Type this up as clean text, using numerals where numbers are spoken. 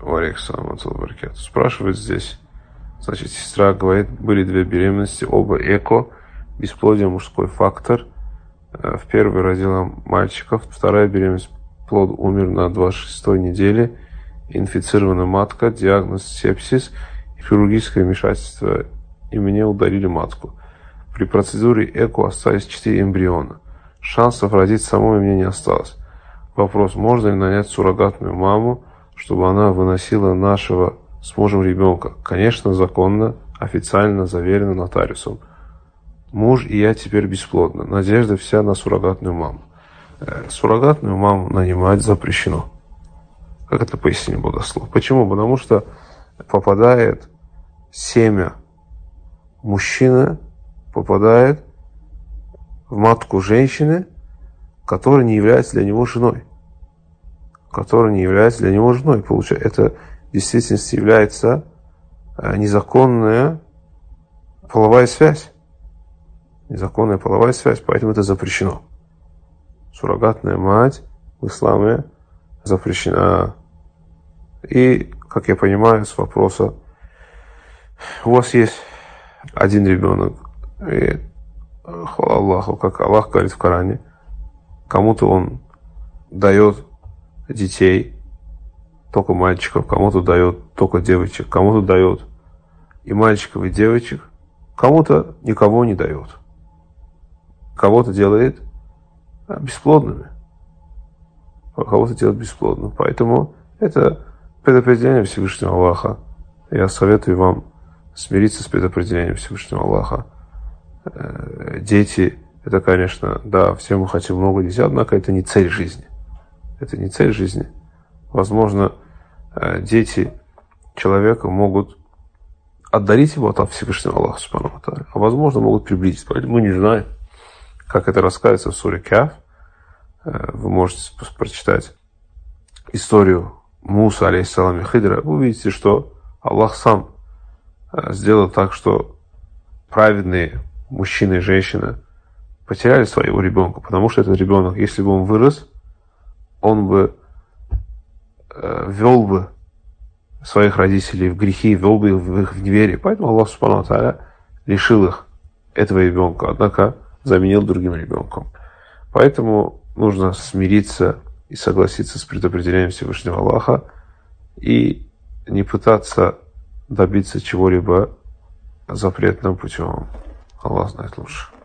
Спрашивает здесь. Значит, сестра говорит, были 2 беременности, оба эко, бесплодие, мужской фактор. В первой родила мальчиков, вторая беременность, плод умер на 26-й неделе, инфицирована матка, диагноз сепсис, хирургическое вмешательство, и мне удалили матку. При процедуре ЭКО остались 4 эмбриона. Шансов родить самой у меня не осталось. Вопрос, можно ли нанять суррогатную маму, чтобы она выносила нашего с мужем ребенка? Конечно, законно, официально заверено нотариусом. Муж и я теперь бесплодны. Надежда вся на суррогатную маму. Суррогатную маму нанимать запрещено. Как это пояснение богослов? Почему? Потому что попадает семя мужчины, попадает в матку женщины, которая не является для него женой. Которая не является для него женой. Получается, это в действительности является незаконная половая связь. Незаконная половая связь, поэтому это запрещено. Суррогатная мать в исламе запрещена. И, как я понимаю, с вопроса, у вас есть один ребенок, и, хвала Аллаху, как Аллах говорит в Коране, кому-то он дает детей, только мальчиков, кому-то дает только девочек, кому-то дает и мальчиков, и девочек, кому-то никого не дает. Кого-то делает бесплодными. Кого-то делает бесплодным. Поэтому это предопределение Всевышнего Аллаха. Я советую вам смириться с предопределением Всевышнего Аллаха. Дети, это, конечно, да, все мы хотим много детей, однако это не цель жизни. Это не цель жизни. Возможно, дети человека могут отдарить его от Всевышнего Аллаха, а возможно, могут приблизить. Поэтому мы не знаем, как это рассказывается в суре Каф. Вы можете прочитать историю Муса, алейхиссалам, и Хидра. Вы увидите, что Аллах сам сделал так, что праведные мужчина и женщина потеряли своего ребенка, потому что этот ребенок, если бы он вырос, он бы вел бы своих родителей в грехи, вел бы их в неверие. Поэтому Аллах Субхану ва Тааля лишил их этого ребенка, однако заменил другим ребенком. Поэтому нужно смириться и согласиться с предопределением Всевышнего Аллаха и не пытаться добиться чего-либо запретным путем. Аллах знает лучше.